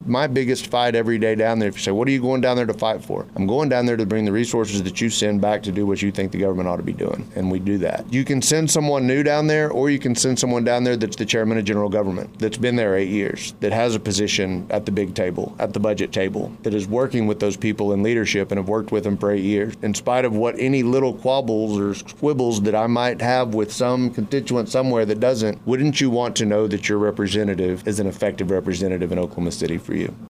my biggest fight every day down there. If you say, what are you going down there to fight for? I'm going down there to bring the resources that you send back to do what you think the government ought to be doing. And we do that. You can send someone new down there, or you can send someone down there that's the chairman of general government, that's been there 8 years, that has a position at the big table, at the budget table, that is working with those people in leadership and have worked with them for 8 years. In spite of what any little quabbles or squibbles that I might have with some constituent somewhere that doesn't, wouldn't you want to know that your representative is an effective representative in Oklahoma City for you?